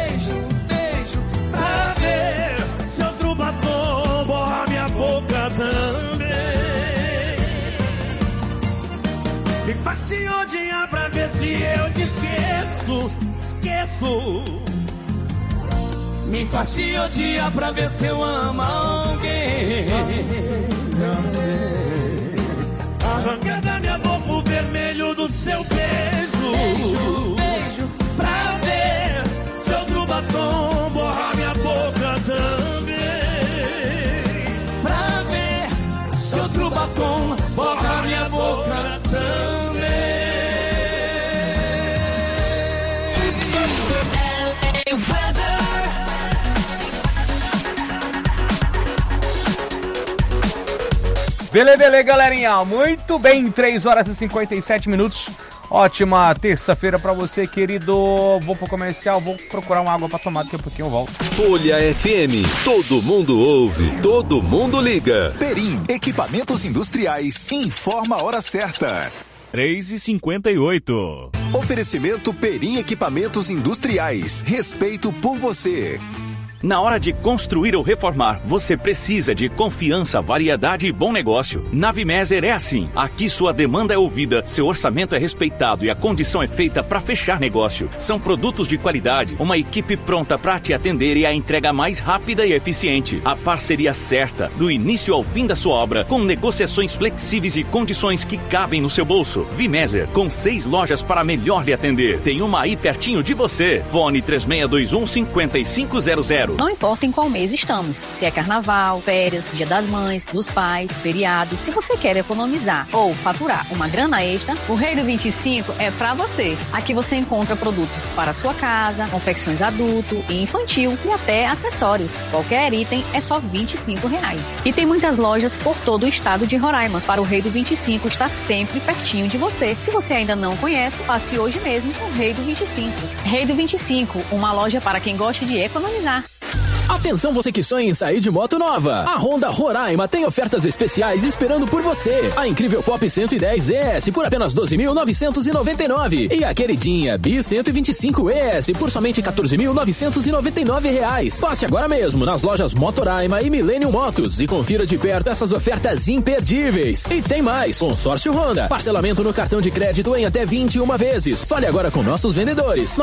S: Pra ver se outro batom borra minha boca também. Me faz te odiar pra ver se eu te esqueço.
A: Me faz te odiar pra ver se eu amo alguém.
S: Arranca da minha boca o vermelho do seu beijo. Pra ver se outro batom borra minha boca também.
A: Pra ver se outro batom borra minha boca também.
T: Beleza, galerinha, muito bem, 3 horas e 57 minutos, ótima terça-feira pra você, querido. Vou pro comercial, vou procurar uma água pra tomar, daqui a pouquinho eu volto.
P: Folha FM, todo mundo ouve, todo mundo liga.
U: Perim, equipamentos industriais, informa a hora certa.
V: 3h58.
U: Oferecimento Perim Equipamentos Industriais, respeito por você.
E: Na hora de construir ou reformar, você precisa de confiança, variedade e bom negócio. Na Vimeser é assim. Aqui sua demanda é ouvida, seu orçamento é respeitado e a condição é feita para fechar negócio. São produtos de qualidade, uma equipe pronta para te atender e a entrega mais rápida e eficiente. A parceria certa, do início ao fim da sua obra, com negociações flexíveis e condições que cabem no seu bolso. Vimeser, com 6 lojas para melhor lhe atender. Tem uma aí pertinho de você. Fone 3621-5500.
L: Não importa em qual mês estamos, se é carnaval, férias, dia das mães, dos pais, feriado. Se você quer economizar ou faturar uma grana extra, o Rei do 25 é pra você. Aqui você encontra produtos para sua casa, confecções adulto e infantil e até acessórios. Qualquer item é só R$25. E tem muitas lojas por todo o estado de Roraima. Para o Rei do 25 estar sempre pertinho de você. Se você ainda não conhece, passe hoje mesmo no Rei do 25. Rei do 25, uma loja para quem gosta de economizar.
V: Atenção você que sonha em sair de moto nova. A Honda Roraima tem ofertas especiais esperando por você. A incrível Pop 110 ES por apenas 12.999 e a queridinha Bi 125 ES por somente R$14.999. Passe agora mesmo nas lojas Motoraima e Millennium Motos e confira de perto essas ofertas imperdíveis. E tem mais, consórcio Honda, parcelamento no cartão de crédito em até 21 vezes. Fale agora com nossos vendedores.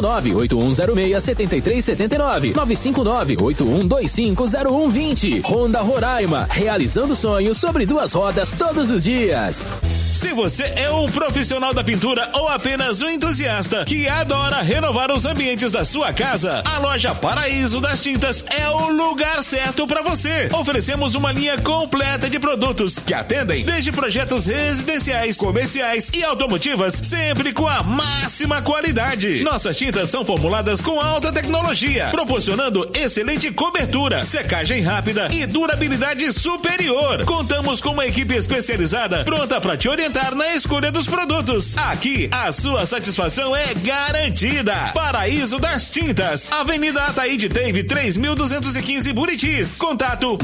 V: 959-8106-7379 959-8125-0120. Honda Roraima, realizando sonhos sobre 2 rodas todos os dias.
W: Se você é um profissional da pintura ou apenas um entusiasta que adora renovar os ambientes da sua casa, a loja Paraíso das Tintas é o lugar certo para você. Oferecemos uma linha completa de produtos que atendem desde projetos residenciais, comerciais e automotivas, sempre com a máxima qualidade. Nossas tintas são formuladas com alta tecnologia, proporcionando excelente cobertura, secagem rápida e durabilidade superior. Contamos com uma equipe especializada pronta para te orientar na escolha dos produtos. Aqui, a sua satisfação é garantida. Paraíso das Tintas, Avenida Ataíde Teve 3215 Buritis. Contato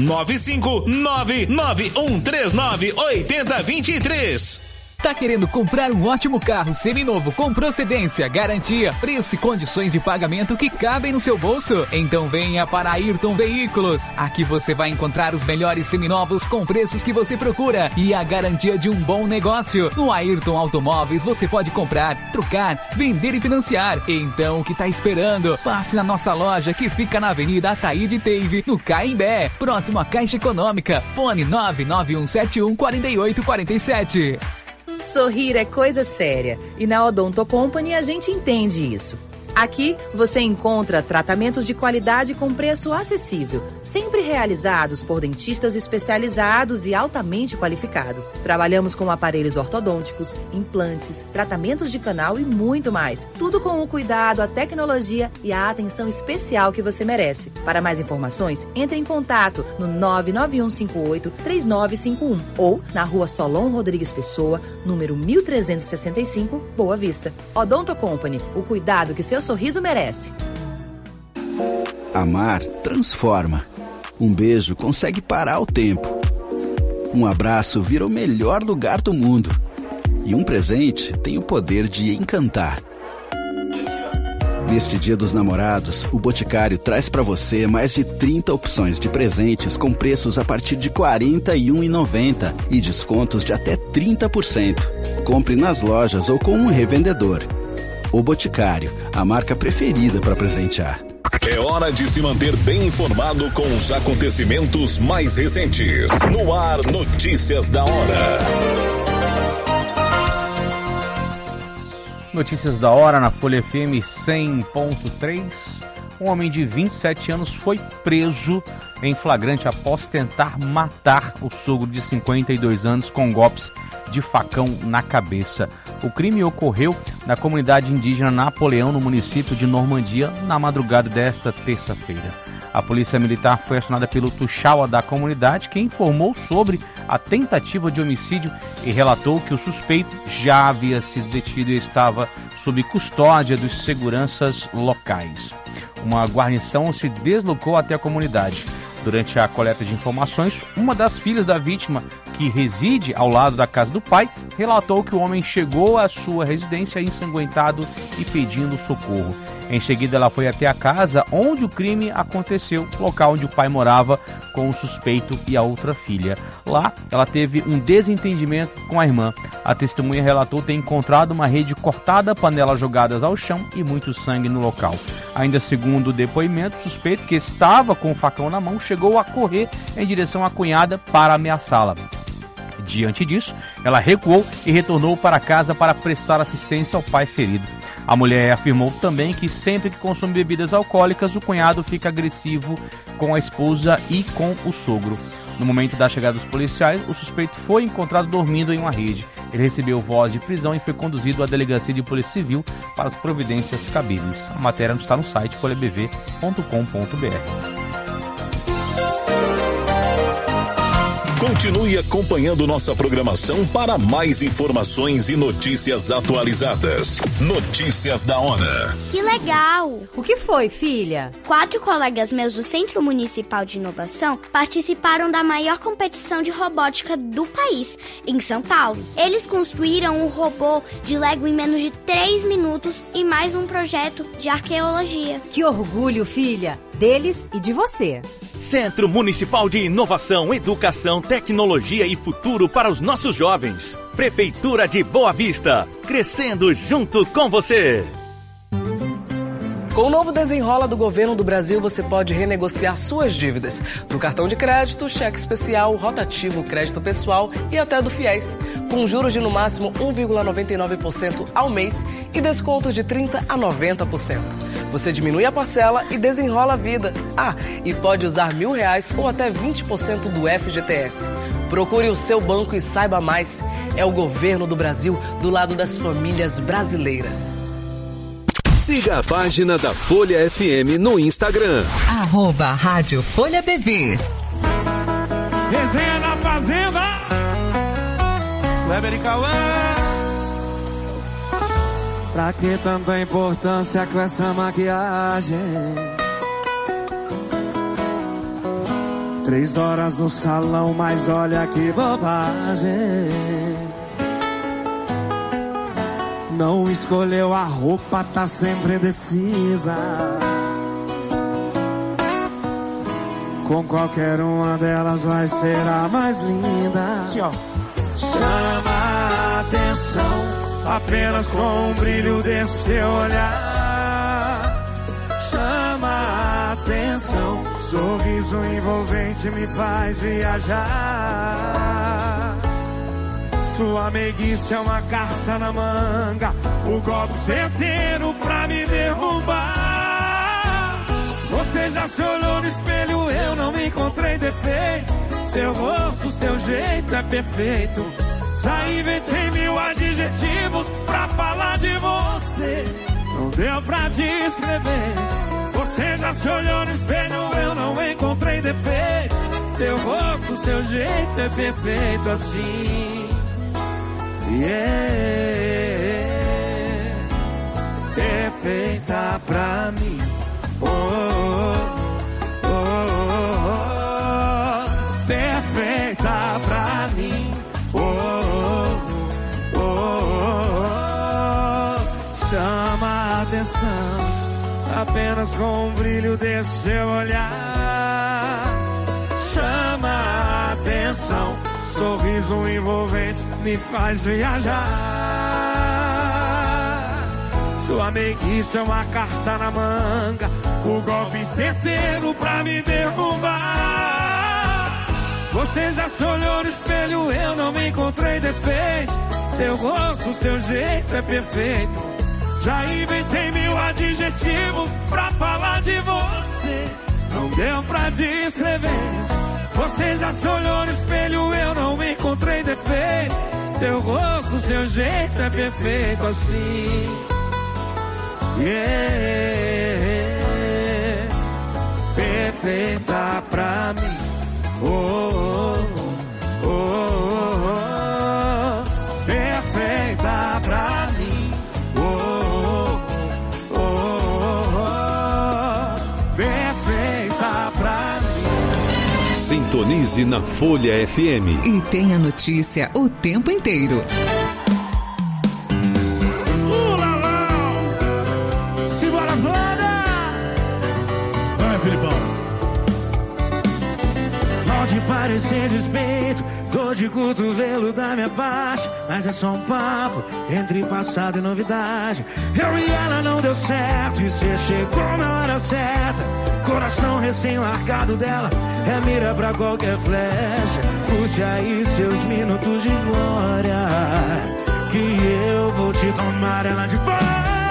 W: 95991398023.
X: Tá querendo comprar um ótimo carro seminovo com procedência, garantia, preço e condições de pagamento que cabem no seu bolso? Então venha para a Ayrton Veículos. Aqui você vai encontrar os melhores seminovos com preços que você procura e a garantia de um bom negócio. No Ayrton Automóveis você pode comprar, trocar, vender e financiar. Então o que tá esperando? Passe na nossa loja que fica na Avenida Ataíde Teve, no Caimbé, próximo à Caixa Econômica. Fone 991714847.
Y: Sorrir é coisa séria e na Odonto Company a gente entende isso. Aqui você encontra tratamentos de qualidade com preço acessível, sempre realizados por dentistas especializados e altamente qualificados. Trabalhamos com aparelhos ortodônticos, implantes, tratamentos de canal e muito mais. Tudo com o cuidado, a tecnologia e a atenção especial que você merece. Para mais informações, entre em contato no 99158-3951 ou na Rua Solon Rodrigues Pessoa, número 1365, Boa Vista. Odonto Company, o cuidado que seu sorriso merece.
Z: Amar transforma. Um beijo consegue parar o tempo. Um abraço vira o melhor lugar do mundo. E um presente tem o poder de encantar. Neste Dia dos Namorados, o Boticário traz para você mais de 30 opções de presentes com preços a partir de R$ 41,90 e descontos de até 30%. Compre nas lojas ou com um revendedor. O Boticário, a marca preferida para presentear.
B: É hora de se manter bem informado com os acontecimentos mais recentes. No ar, Notícias da Hora.
T: Notícias da Hora na Folha FM 100.3. Um homem de 27 anos foi preso em flagrante após tentar matar o sogro de 52 anos com golpes de facão na cabeça. O crime ocorreu na comunidade indígena Napoleão, no município de Normandia, na madrugada desta terça-feira. A polícia militar foi acionada pelo Tuxaua da comunidade, que informou sobre a tentativa de homicídio e relatou que o suspeito já havia sido detido e estava sob custódia dos seguranças locais. Uma guarnição se deslocou até a comunidade. Durante a coleta de informações, uma das filhas da vítima, que reside ao lado da casa do pai, relatou que o homem chegou à sua residência ensanguentado e pedindo socorro. Em seguida, ela foi até a casa onde o crime aconteceu, local onde o pai morava com o suspeito e a outra filha. Lá, ela teve um desentendimento com a irmã. A testemunha relatou ter encontrado uma rede cortada, panelas jogadas ao chão e muito sangue no local. Ainda segundo o depoimento, o suspeito, que estava com o facão na mão, chegou a correr em direção à cunhada para ameaçá-la. Diante disso, ela recuou e retornou para casa para prestar assistência ao pai ferido. A mulher afirmou também que sempre que consome bebidas alcoólicas, o cunhado fica agressivo com a esposa e com o sogro. No momento da chegada dos policiais, o suspeito foi encontrado dormindo em uma rede. Ele recebeu voz de prisão e foi conduzido à delegacia de polícia civil para as providências cabíveis. A matéria está no site folhabv.com.br.
B: Continue acompanhando nossa programação para mais informações e notícias atualizadas. Notícias da Hora.
F: Que legal!
Y: O que foi, filha?
F: 4 colegas meus do Centro Municipal de Inovação participaram da maior competição de robótica do país, em São Paulo. Eles construíram um robô de Lego em menos de 3 minutos e mais um projeto de arqueologia.
Y: Que orgulho, filha! Deles e de você.
E: Centro Municipal de Inovação, Educação, Tecnologia e Futuro para os nossos jovens. Prefeitura de Boa Vista, crescendo junto com você.
H: Com o novo Desenrola do Governo do Brasil, você pode renegociar suas dívidas do cartão de crédito, cheque especial, rotativo, crédito pessoal e até do FIES, com juros de no máximo 1,99% ao mês e descontos de 30% a 90%. Você diminui a parcela e desenrola a vida. Ah, e pode usar R$1.000 ou até 20% do FGTS. Procure o seu banco e saiba mais. É o Governo do Brasil do lado das famílias brasileiras.
P: Siga a página da Folha FM no Instagram.
G: @Rádio Folha BV.
S: Resenha na Fazenda.
D: Kleber e Cauã. Pra que tanta importância com essa maquiagem? 3 horas no salão, mas olha que bobagem. Não escolheu a roupa, tá sempre indecisa. Com qualquer uma delas vai ser a mais linda. Chama a atenção apenas com o brilho desse seu olhar. Chama a atenção, sorriso envolvente me faz viajar. Sua meiguice é uma carta na manga, o golpe certeiro pra me derrubar. Você já se olhou no espelho, eu não encontrei defeito. Seu rosto, seu jeito é perfeito. Já inventei 1000 adjetivos pra falar de você. Não deu pra descrever. Você já se olhou no espelho, eu não encontrei defeito. Seu rosto, seu jeito é perfeito assim. Perfeita pra mim. Oh, oh, oh, oh, oh. Perfeita pra mim. Oh, oh, oh, oh. Chama a atenção apenas com o brilho desse seu olhar. Chama a atenção, sorriso envolvente me faz viajar. Sua meiguice é uma carta na manga, o golpe certeiro pra me derrubar. Você já se olhou no espelho, eu não me encontrei defeito. Seu rosto, seu jeito é perfeito. Já inventei 1000 adjetivos pra falar de você. Não deu pra descrever. Você já se olhou no espelho, eu não encontrei defeito. Seu rosto, seu jeito é perfeito assim. Perfeita pra mim. Oh, oh, oh, oh, oh. Perfeita pra mim. Oh, oh, oh, oh. Perfeita pra mim.
P: Sintonize na Folha FM.
G: E tem a notícia o tempo inteiro.
S: Simbora, vamos! Pode parecer despeito, dor de cotovelo da minha parte, mas é só um papo entre passado e novidade. Eu e ela não deu certo e cê chegou na hora certa. Coração recém-largado dela é mira pra qualquer flecha. Puxe aí seus minutos de glória, que eu vou te tomar ela de volta.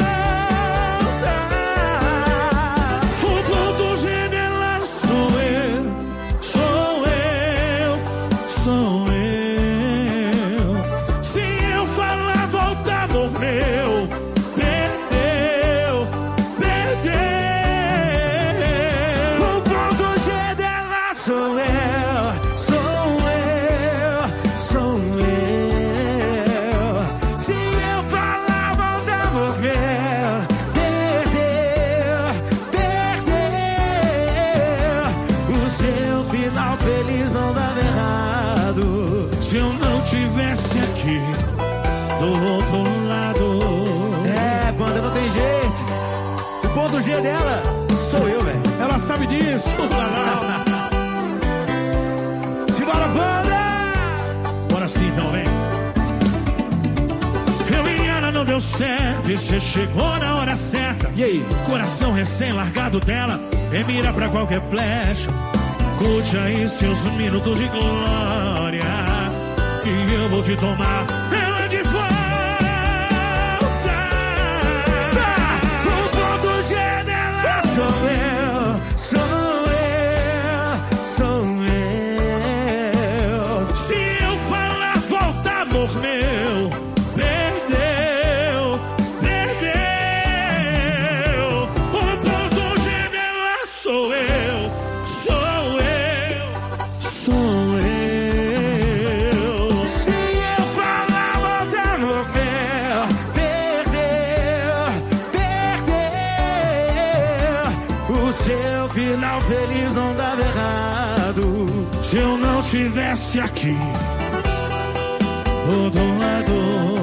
S: O ponto G dela sou eu, sou eu, sou eu. Se eu falar volta, amor meu, perdeu, perdeu. O ponto G dela sou eu, sou eu, sou eu. Se eu falar volta, amor meu, perdeu, perdeu. O seu final feliz não dava errado se eu não tivesse aqui do outro lado. É, banda, não tem jeito. O ponto G dela sou eu, velho. Ela sabe disso. Simbora, banda! Bora sim, então, vem. Eu e ela não deu certo e cê chegou na hora certa. E aí? Coração recém-largado dela é mira pra qualquer flecha. Curte aí seus minutos de glória, e eu vou te tomar ela de volta. O ponto G dela sou eu, sou eu, sou eu. Se eu falar volta, amor meu, perdeu, perdeu. O ponto G dela sou eu, sou eu, sou eu. Se eu falar volta, amor meu, perdeu, perdeu. O seu final feliz não dava errado se eu não estivesse aqui do outro lado.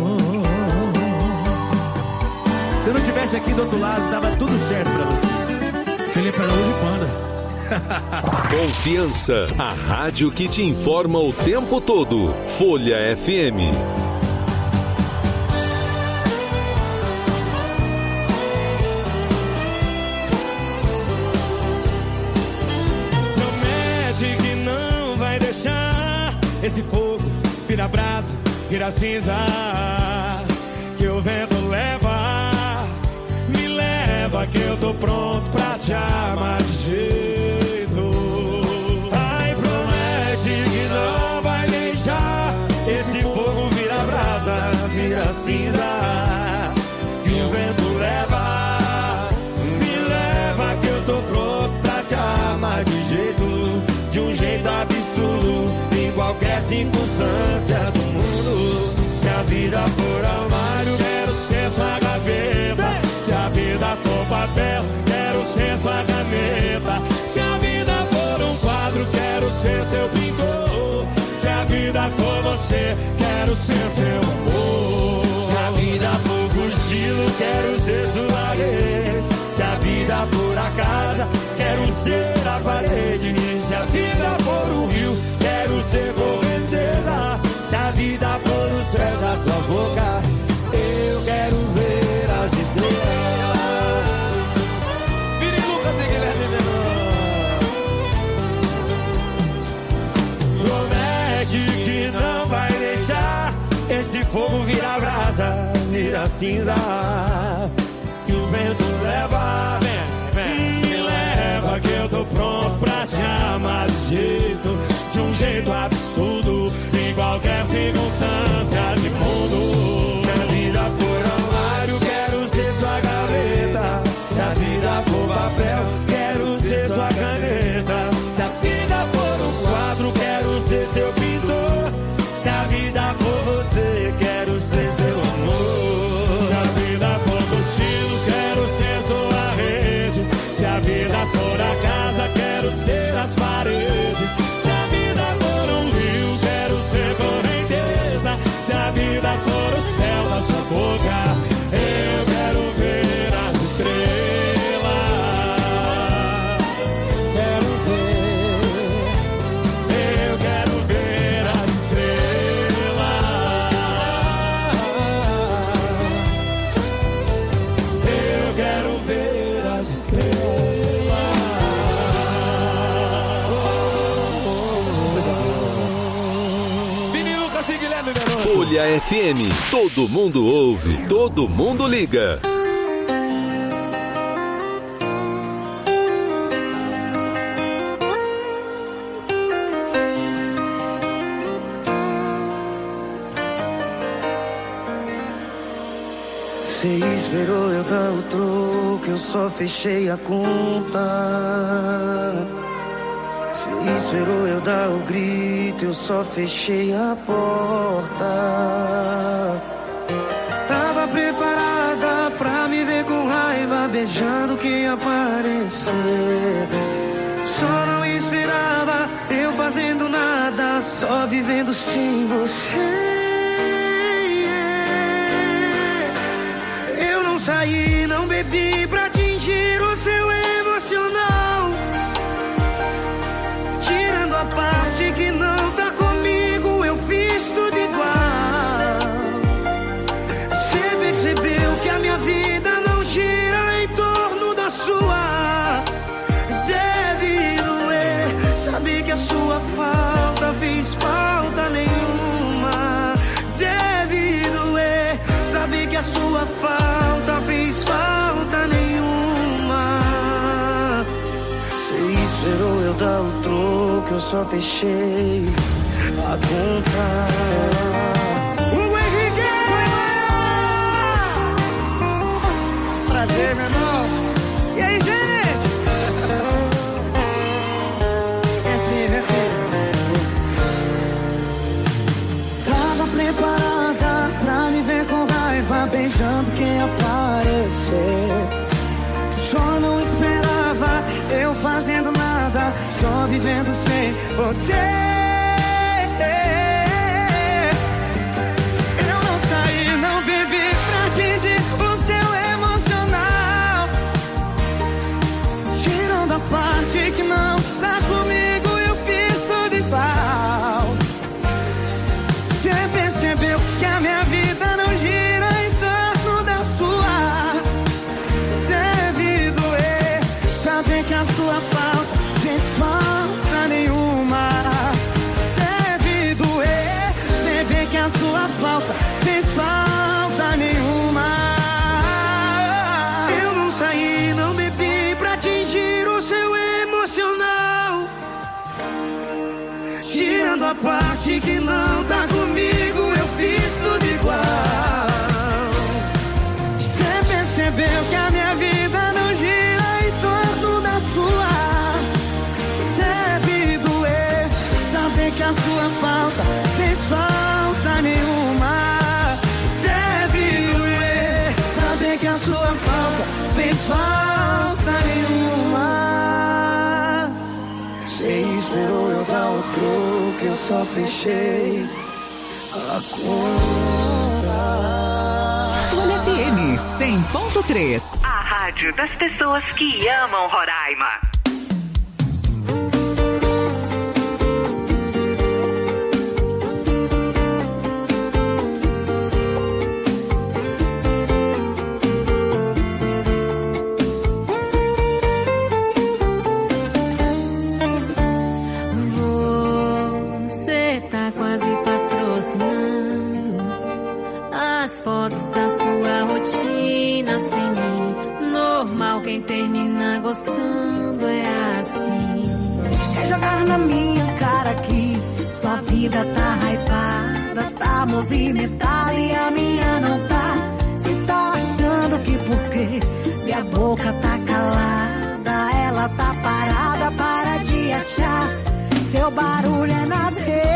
S: Se eu não estivesse aqui do outro lado, dava tudo certo pra você. Felipe Araújo Panda.
P: Confiança, a rádio que te informa o tempo todo. Folha FM.
S: Promete que não vai deixar esse fogo vira brasa, vira cinza, que o vento leva, me leva, que eu tô pronto pra te amar de jeito. Ai, promete que não vai deixar esse fogo vira brasa, vira cinza, que o vento leva, me leva, que eu tô pronto pra te amar de jeito, de um jeito absurdo, em qualquer circunstância do mundo. Se a vida for armário, quero ser sua gaveta. Se a vida for papel, quero ser sua caneta. Se a vida for um quadro, quero ser seu pintor. Se a vida for você, quero ser seu amor. Se a vida for cochilo, quero ser sua rede. Se a vida for a casa, quero ser a parede. Se a vida for um rio, quero ser correnteza. Se a vida for o céu da sua boca, eu quero ver as estrelas. Vire Lucas e Guilherme Menor. Promete que não vai deixar esse fogo virar brasa, vira cinza, que o vento leva, me leva, que eu tô pronto pra te amar de jeito, de um jeito absurdo, em qualquer circunstância de mundo. Se a vida for armário, quero ser sua gaveta. Se a vida for papel, quero ser sua caneta. Se a vida for um quadro, quero ser seu pintor. Se a vida for você, quero ser seu amor. Se a vida for cochilo, quero ser sua rede. Se a vida for a casa, quero ser as paredes. Se a vida for um rio, quero ser correnteza. Se a vida for o céu da sua boca, eu quero ver as estrelas. Quero ver
P: Folha FM. Todo mundo ouve, todo mundo liga.
A: Cê esperou eu dar o troco, eu só fechei a conta. Cê esperou eu dar o grito, eu só fechei a porta. Tava preparada pra me ver com raiva, beijando quem aparecer. Só não esperava eu fazendo nada, só vivendo sem você. Saí, não bebi pra atingir o seu emocional. Tirando a parte que não tá comigo, eu fiz tudo igual. Cê percebeu que a minha vida não gira em torno da sua. Deve doer, sabe que a sua falta fez falta nenhuma. Deve doer, sabe que a sua falta fez falta nenhuma. Cê esperou eu dar o troco, eu só fechei a conta. O Henrique! Prazer, meu irmão. E aí, gente? É assim. Tava preparada pra me ver com raiva, beijando quem aparecer. Só não esperava eu fazendo nada, só vivendo sem você. Eu não saí, não bebi pra atingir o seu emocional. Tirando a parte que não tá comigo, eu fiz tudo igual. Você percebeu que a minha vida não gira em torno da sua. Deve doer, saber que a sua falta fez falta nenhuma. Deve doer, saber que a sua falta fez falta nenhuma. Eu não saí, não bebi pra atingir o seu emocional. Tirando a parte que não tá comigo, eu fiz tudo igual. Você percebeu que a minha vida não gira em torno da sua. Deve doer, saber que a sua falta fez falta nenhuma. Deve doer, saber que a sua falta fez falta nenhuma. Cê esperou eu dar o troco, eu só fechei a conta.
G: Folha FM 100.3.
I: A rádio das pessoas que amam Roraima.
R: Você tá quase patrocinando as fotos da sua rotina sem mim. Normal, quem termina gostando é assim.
J: Quer jogar na minha cara que sua vida tá hypada, tá movimentada e a minha não tá. Se tá achando que porque minha boca tá calada, ela tá parada, para de achar. Seu barulho é nas redes.